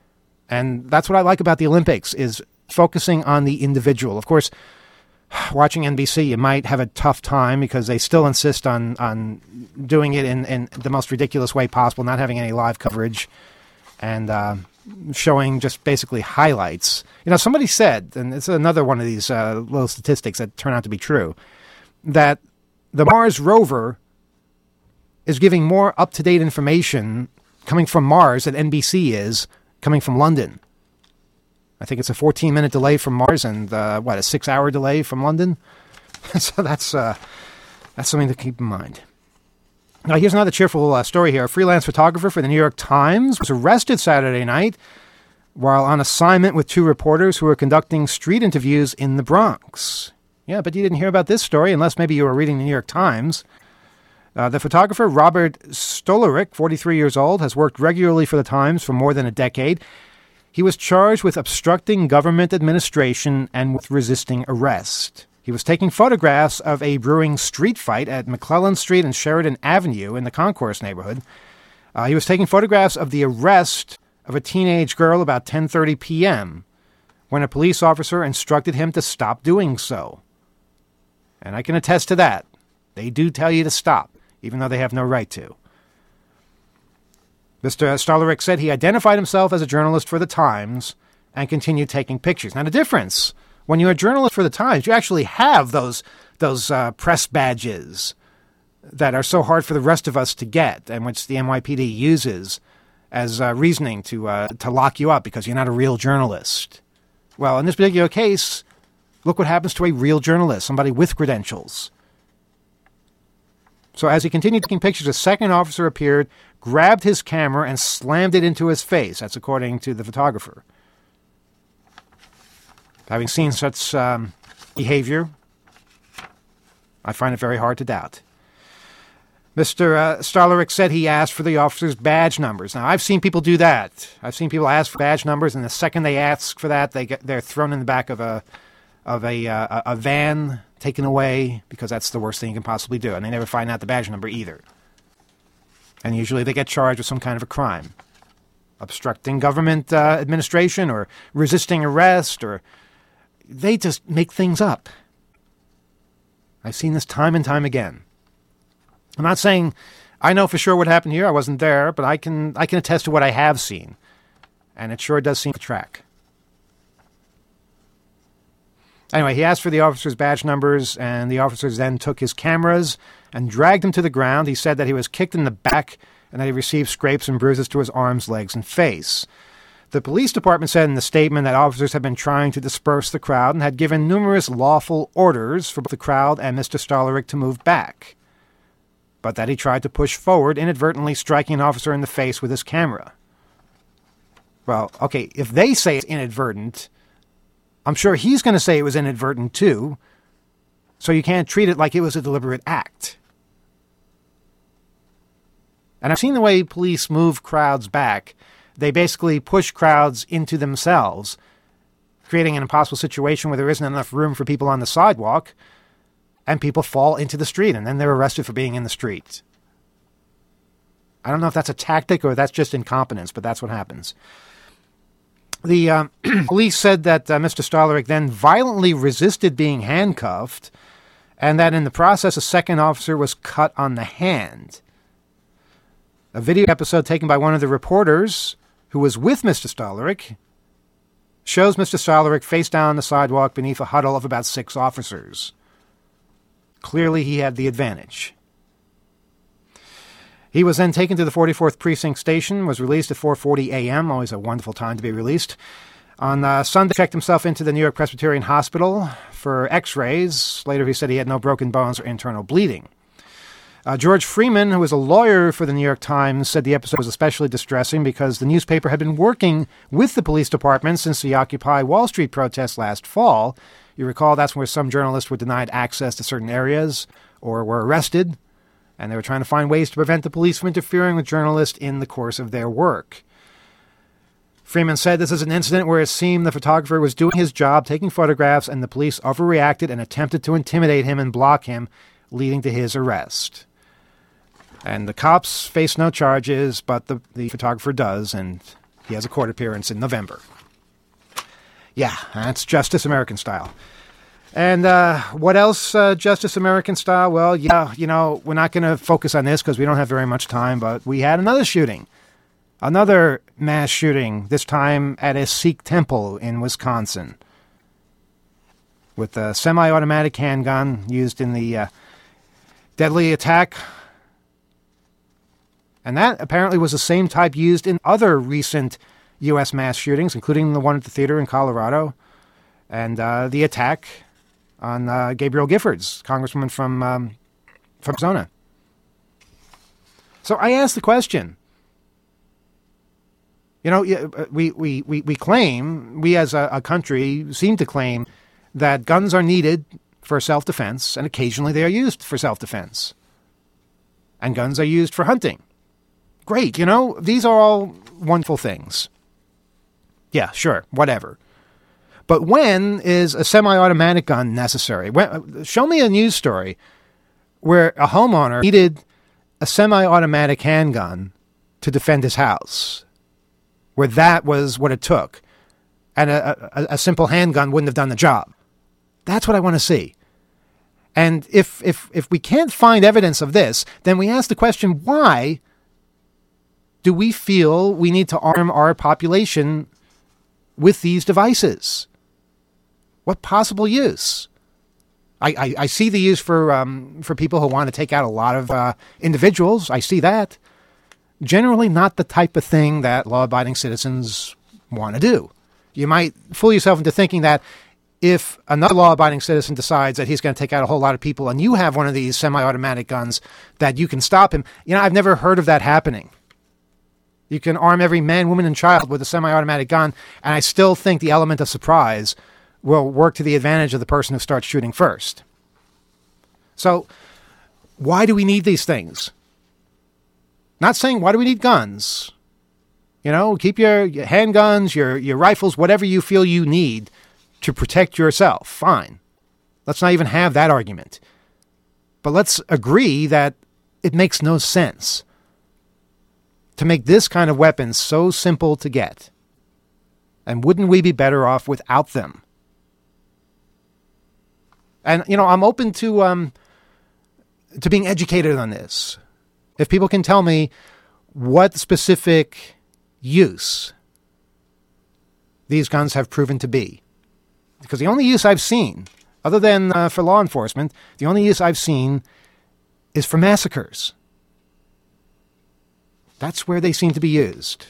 And that's what I like about the Olympics, is focusing on the individual. Of course, watching N B C, you might have a tough time because they still insist on, on doing it in, in the most ridiculous way possible, not having any live coverage and uh, showing just basically highlights. You know, somebody said, and it's another one of these uh, little statistics that turn out to be true, that the Mars rover is giving more up-to-date information coming from Mars than N B C is coming from London. I think it's a fourteen-minute delay from Mars and, uh, what, a six-hour delay from London? So that's uh, that's something to keep in mind. Now, here's another cheerful uh, story here. A freelance photographer for the New York Times was arrested Saturday night while on assignment with two reporters who were conducting street interviews in the Bronx. Yeah, but you didn't hear about this story unless maybe you were reading the New York Times. Uh, the photographer, Robert Stolaric, forty-three years old, has worked regularly for the Times for more than a decade. He was charged with obstructing government administration and with resisting arrest. He was taking photographs of a brewing street fight at McClellan Street and Sheridan Avenue in the Concourse neighborhood. Uh, he was taking photographs of the arrest of a teenage girl about ten thirty p.m. when a police officer instructed him to stop doing so. And I can attest to that. They do tell you to stop, even though they have no right to. Mister Stolaric said he identified himself as a journalist for the Times and continued taking pictures. Now, the difference, when you're a journalist for the Times, you actually have those those uh, press badges that are so hard for the rest of us to get, and which the N Y P D uses as uh, reasoning to uh, to lock you up because you're not a real journalist. Well, in this particular case, look what happens to a real journalist, somebody with credentials. So as he continued taking pictures, a second officer appeared, grabbed his camera, and slammed it into his face. That's according to the photographer. Having seen such um, behavior, I find it very hard to doubt. Mister Uh, Stolaric said he asked for the officer's badge numbers. Now, I've seen people do that. I've seen people ask for badge numbers, and the second they ask for that, they get they're thrown in the back of a of a uh, a van, taken away, because that's the worst thing you can possibly do. And they never find out the badge number either. And usually they get charged with some kind of a crime. Obstructing government uh, administration or resisting arrest, or they just make things up. I've seen this time and time again. I'm not saying I know for sure what happened here. I wasn't there, but I can I can attest to what I have seen. And it sure does seem to track. Anyway, he asked for the officer's badge numbers, and the officers then took his cameras and dragged him to the ground. He said that he was kicked in the back and that he received scrapes and bruises to his arms, legs, and face. The police department said in the statement that officers had been trying to disperse the crowd and had given numerous lawful orders for both the crowd and Mister Stolaric to move back, but that he tried to push forward, inadvertently striking an officer in the face with his camera. Well, okay, if they say it's inadvertent, I'm sure he's going to say it was inadvertent too, so you can't treat it like it was a deliberate act. And I've seen the way police move crowds back. They basically push crowds into themselves, creating an impossible situation where there isn't enough room for people on the sidewalk, and people fall into the street, and then they're arrested for being in the street. I don't know if that's a tactic or that's just incompetence, but that's what happens. The um, police said that uh, Mister Stolaric then violently resisted being handcuffed, and that in the process a second officer was cut on the hand. A video episode taken by one of the reporters who was with Mister Stolaric shows Mister Stolaric face down on the sidewalk beneath a huddle of about six officers. Clearly he had the advantage. He was then taken to the forty-fourth Precinct Station, was released at four forty a.m., always a wonderful time to be released. On uh, Sunday, checked himself into the New York Presbyterian Hospital for x-rays. Later he said he had no broken bones or internal bleeding. Uh, George Freeman, who was a lawyer for the New York Times, said the episode was especially distressing because the newspaper had been working with the police department since the Occupy Wall Street protests last fall. You recall that's where some journalists were denied access to certain areas or were arrested, and they were trying to find ways to prevent the police from interfering with journalists in the course of their work. Freeman said this is an incident where it seemed the photographer was doing his job, taking photographs, and the police overreacted and attempted to intimidate him and block him, leading to his arrest. And the cops face no charges, but the, the photographer does, and he has a court appearance in November. Yeah, that's Justice American style. And uh, what else, uh, Justice American style? Well, yeah, you know, we're not going to focus on this because we don't have very much time, but we had another shooting. Another mass shooting, this time at a Sikh temple in Wisconsin, with a semi-automatic handgun used in the uh, deadly attack. And that apparently was the same type used in other recent U S mass shootings, including the one at the theater in Colorado, and uh, the attack on uh, Gabrielle Giffords, congresswoman from, um, from Arizona. So I asked the question, you know, we, we, we, we claim, we as a, a country seem to claim that guns are needed for self-defense, and occasionally they are used for self-defense. And guns are used for hunting. Great, you know, these are all wonderful things. Yeah, sure, whatever. But when is a semi-automatic gun necessary? When, show me a news story where a homeowner needed a semi-automatic handgun to defend his house, where that was what it took, and a, a, a simple handgun wouldn't have done the job. That's what I want to see. And if if if we can't find evidence of this, then we ask the question, why do we feel we need to arm our population with these devices? What possible use? I, I, I see the use for um, for people who want to take out a lot of uh, individuals. I see that. Generally not the type of thing that law-abiding citizens want to do. You might fool yourself into thinking that if another law-abiding citizen decides that he's going to take out a whole lot of people and you have one of these semi-automatic guns, that you can stop him. You know, I've never heard of that happening. You can arm every man, woman, and child with a semi-automatic gun, and I still think the element of surprise will work to the advantage of the person who starts shooting first. So, why do we need these things? Not saying, why do we need guns? You know, keep your, your handguns, your, your rifles, whatever you feel you need to protect yourself. Fine. Let's not even have that argument. But let's agree that it makes no sense to make this kind of weapon so simple to get. And wouldn't we be better off without them? And, you know, I'm open to um, to being educated on this. If people can tell me what specific use these guns have proven to be. Because the only use I've seen, other than uh, for law enforcement, the only use I've seen is for massacres. That's where they seem to be used.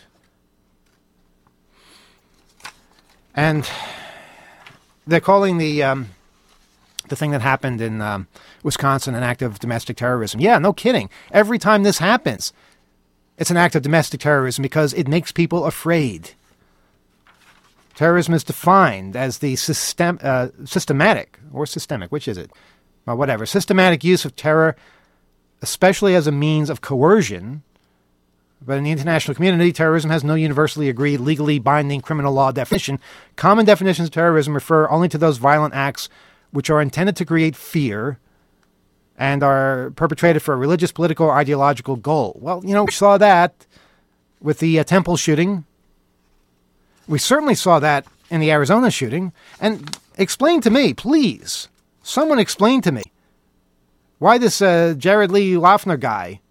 And they're calling the um, the thing that happened in um, Wisconsin an act of domestic terrorism. Yeah, no kidding. Every time this happens, it's an act of domestic terrorism because it makes people afraid. Terrorism is defined as the system, uh, systematic, or systemic, which is it? Well, whatever. Systematic use of terror, especially as a means of coercion. But in the international community, terrorism has no universally agreed, legally binding criminal law definition. Common definitions of terrorism refer only to those violent acts which are intended to create fear and are perpetrated for a religious, political, or ideological goal. Well, you know, we saw that with the uh, temple shooting. We certainly saw that in the Arizona shooting. And explain to me, please, someone explain to me why this uh, Jared Lee Loughner guy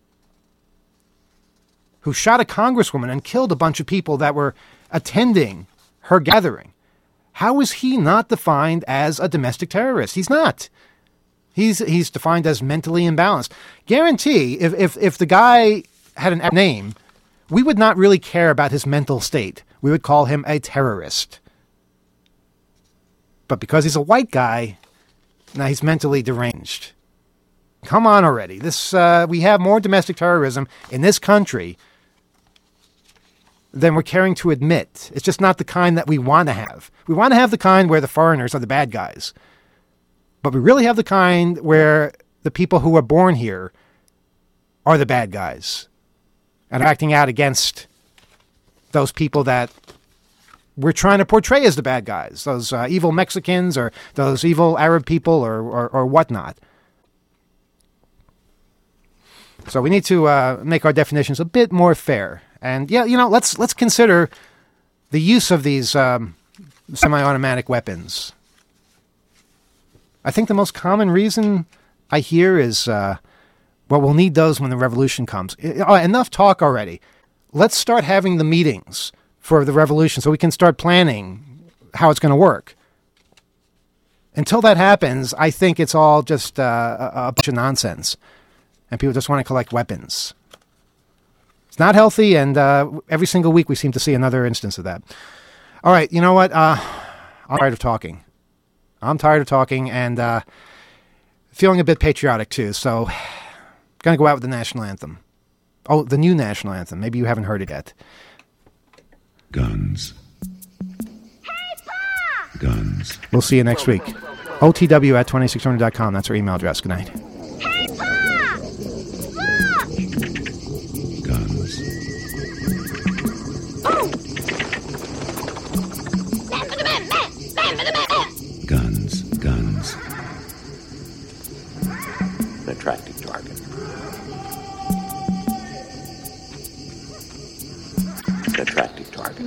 who shot a congresswoman and killed a bunch of people that were attending her gathering, how is he not defined as a domestic terrorist? He's not. He's he's defined as mentally imbalanced. Guarantee, if, if, if the guy had an name, we would not really care about his mental state. We would call him a terrorist. But because he's a white guy, now he's mentally deranged. Come on already. This uh, we have more domestic terrorism in this country than we're caring to admit. It's just not the kind that we want to have. We want to have the kind where the foreigners are the bad guys. But we really have the kind where the people who are born here are the bad guys and acting out against those people that we're trying to portray as the bad guys, those uh, evil Mexicans or those evil Arab people or, or, or whatnot. So we need to uh, make our definitions a bit more fair. And, yeah, you know, let's let's consider the use of these um, semi-automatic weapons. I think the most common reason I hear is, uh, well, we'll need those when the revolution comes. Uh, enough talk already. Let's start having the meetings for the revolution so we can start planning how it's going to work. Until that happens, I think it's all just uh, a, a bunch of nonsense. And people just want to collect weapons. It's not healthy, and uh, every single week we seem to see another instance of that. All right, you know what? Uh, I'm tired of talking. I'm tired of talking and uh, feeling a bit patriotic, too. So I'm going to go out with the national anthem. Oh, the new national anthem. Maybe you haven't heard it yet. Guns. Hey, Pa! Guns. We'll see you next week. O T W at twenty-six hundred dot com. That's our email address. Good night. Hey, Pa! Look! Guns. Oh! Man for the man, man! Man for the man! Guns. Guns. An attractive target. An attractive target.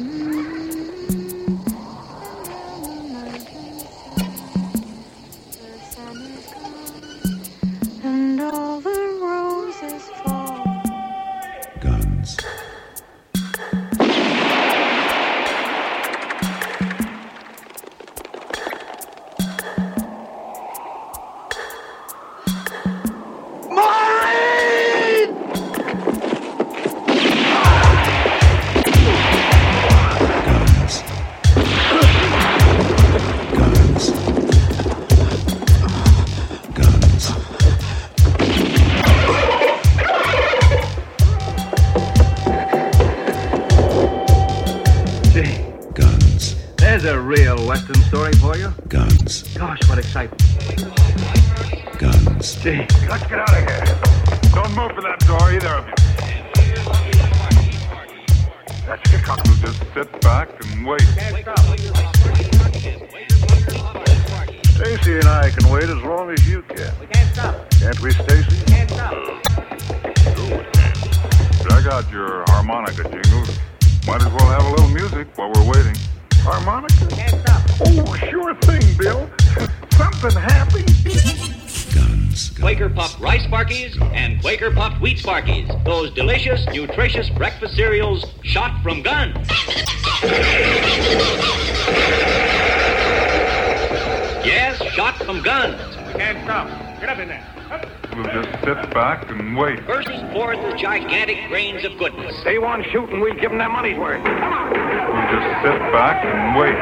And all the roses fall. Guns. Western story for you? Guns. Gosh, what excitement. Guns. Gee, let's get out of here. Don't move for that door, either of you. That's your cock. Just sit back and wait. Stacy and I can wait as long as you can. We can't stop. Can't we, Stacy? We can't stop. I got your harmonica, Jingles. Might as well have a little music while we're waiting. Harmonica? Can't stop. Oh, sure thing, Bill. Something happy. Guns. Guns. Quaker Puffed Rice Sparkies and Quaker Puffed Wheat Sparkies. Those delicious, nutritious breakfast cereals shot from guns. Yes, shot from guns. We can't stop. Get up in there. Up. We'll just sit back and wait. Bursts forth with gigantic grains of goodness. They want shooting, we'll give them their money's worth. Come on. We'll just sit back and wait.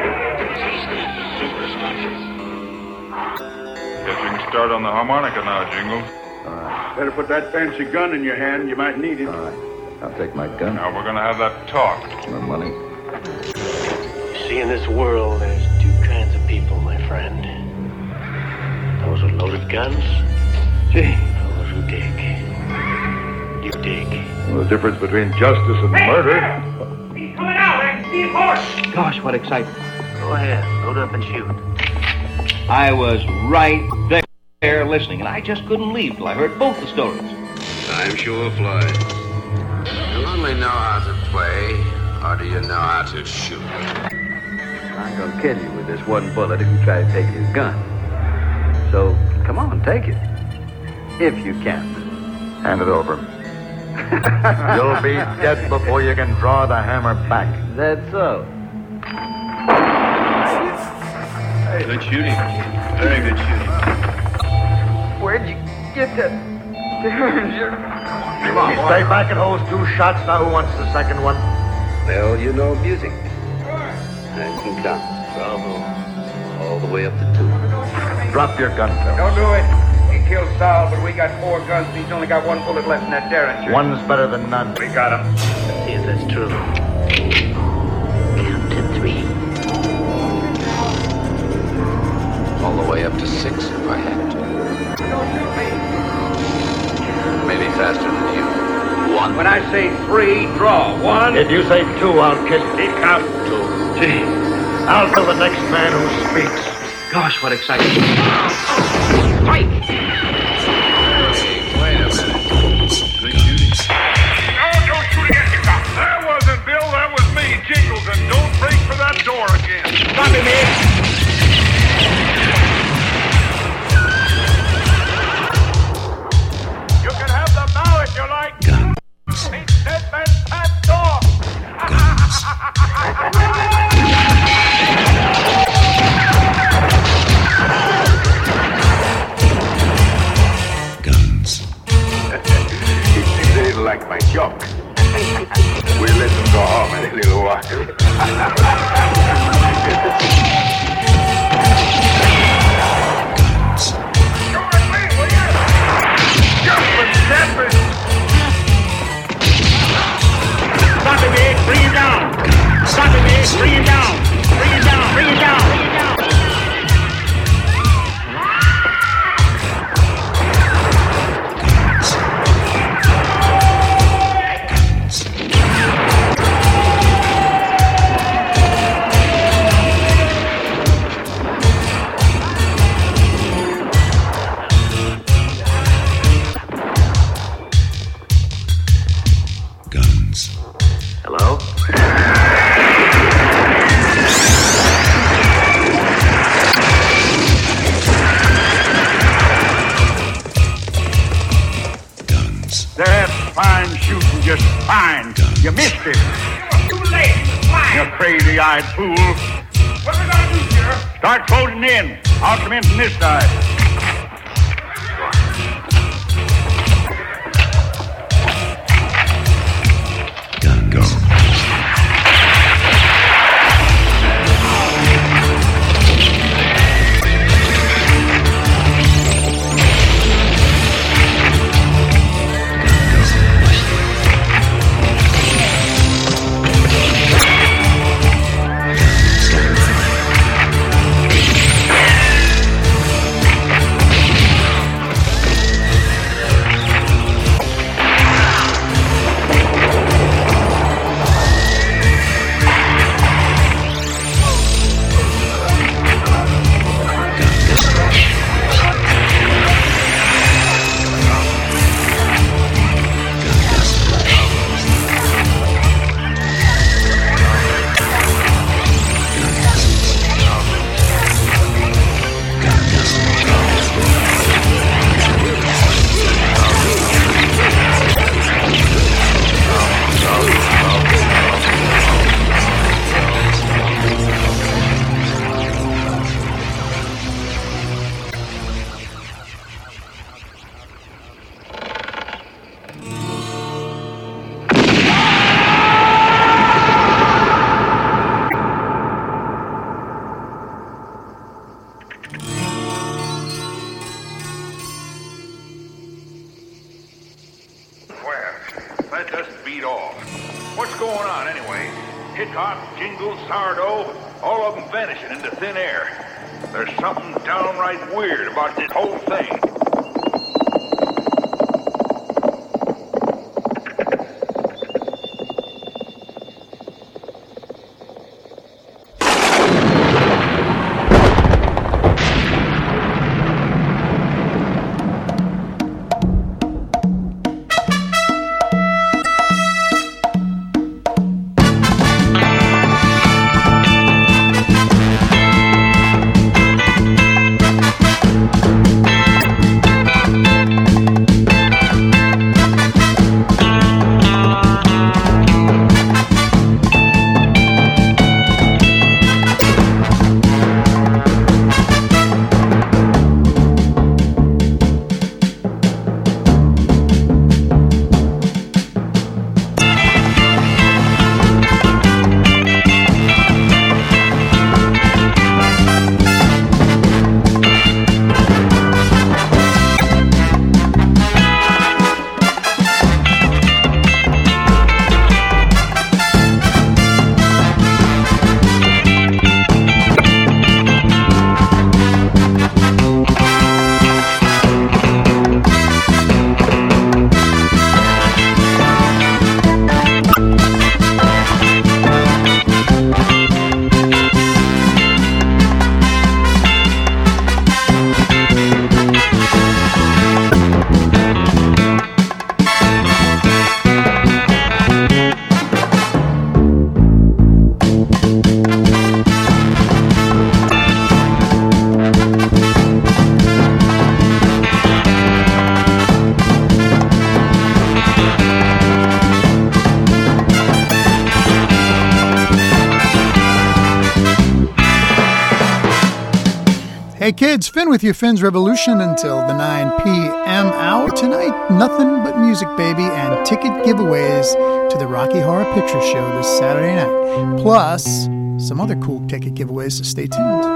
Guess you can start on the harmonica now, Jingles. All right. Better put that fancy gun in your hand. You might need it. All right. I'll take my gun. Now we're going to have that talk. My money. You see, in this world, there's two kinds of people, my friend. Those with loaded guns. Gee. Those who dig. You dig. Well, the difference between justice and hey, murder. There. He's coming out. I can see his horse. Gosh, what excitement. Go ahead. Load up and shoot. I was right there listening, and I just couldn't leave till I heard both the stories. Time sure flies. You only know how to play, or do you know how to shoot? I'm gonna kill you with this one bullet if you try to take his gun. So, come on, take it. If you can. Hand it over. You'll be dead before you can draw the hammer back. That's so. Hey, good shooting. Very good shooting. Where'd you get that? Come on, boy. Stay back and hold two shots. Now who wants the second one? Well, you know music. I can count. Bravo. All the way up to two. Drop your gun, Phil. Don't do it. He killed Saul, but we got four guns and he's only got one bullet left in that Derringer. One's better than none. We got him. Let's see if that's true. Count to three. All the way up to six if I had to. Maybe faster than you. One. When I say three, draw. One. If you say two, I'll kill you. Keep count. Two. Gee, I'll kill the next man who speaks. Gosh, what excitement. Strike! Hey, wait a minute. Good shooting. No, don't shoot again, you cop. That wasn't Bill, that was me, Jingles, and don't break for that door again. Stop him, man. You can have the bow if you like. Guns. He's dead man's pants off. Guns. He seems a little like my joke. We'll let him go home in a little while. Stop him, Ed. Bring him down. Stop him, Ed. Bring him down. Bring him down. Bring him down. Bring him down. Guns. Hello? Guns. That's fine shooting, just fine. Guns. You missed it. Too late. Fly. You crazy-eyed fool. What are we gonna do, Sheriff? Start closing in. I'll come in from this side. Gun. Go. Let us beat off. What's going on anyway? Hickok, Jingles, Sourdough, all of them vanishing into thin air. There's something downright weird about this whole thing. Hey kids, Finn with you, Finn's Revolution until the nine p.m. hour. Tonight, nothing but music, baby, and ticket giveaways to the Rocky Horror Picture Show this Saturday night. Plus, some other cool ticket giveaways, so stay tuned.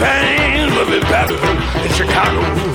pain will be better in Chicago.